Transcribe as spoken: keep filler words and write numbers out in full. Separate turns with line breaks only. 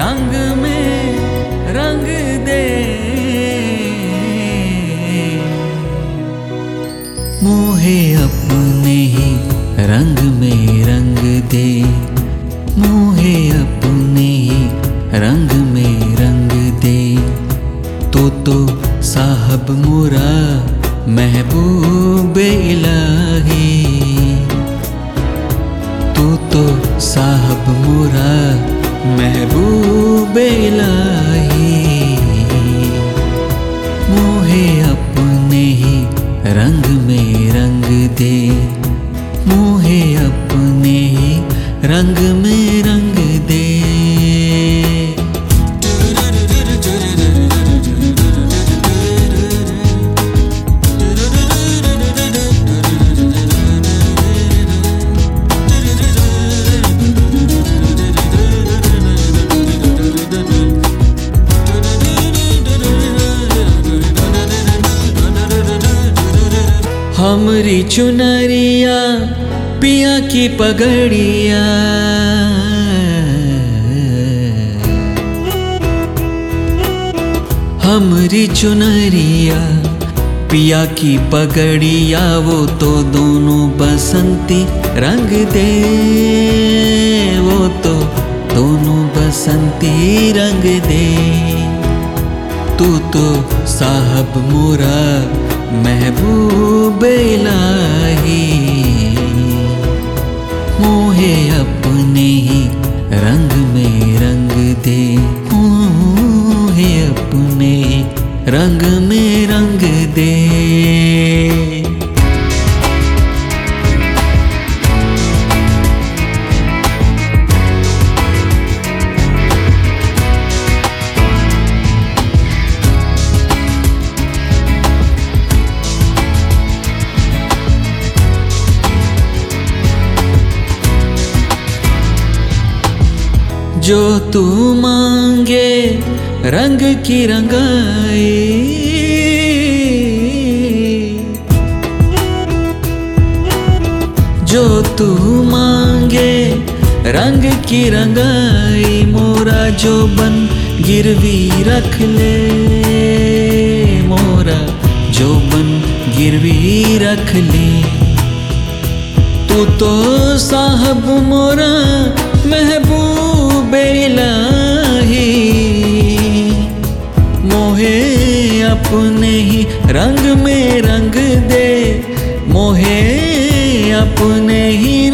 रंग में रंग दे, मोहे अपने ही रंग में रंग दे, मोहे अपने ही रंग में रंग दे। तो तो साहब मोरा महबूब इलाही, तू तो साहब मोरा महबूब इलाही, मोहे अपने ही रंग में रंग दे, मोहे अपने ही रंग में रंग दे। हमरी चुनरिया पिया की पगड़िया, हमरी चुनरिया पिया की पगड़िया, वो तो दोनों बसंती रंग दे, वो तो दोनों बसंती रंग दे। तू तो साहब मोरा महबूब इलाही, मोहे अपने ही रंग में रंग दे, मोहे अपने रंग में रंग दे। जो तू मांगे रंग की रंगाई, जो तू मांगे रंग की रंगाई, मोरा जो बन गिरवी रख ले, मोरा जो बन गिरवी रख ले। तू तो साहब मोरा महबूब इलाही, मोहे अपने ही रंग में रंग दे, मोहे अपने ही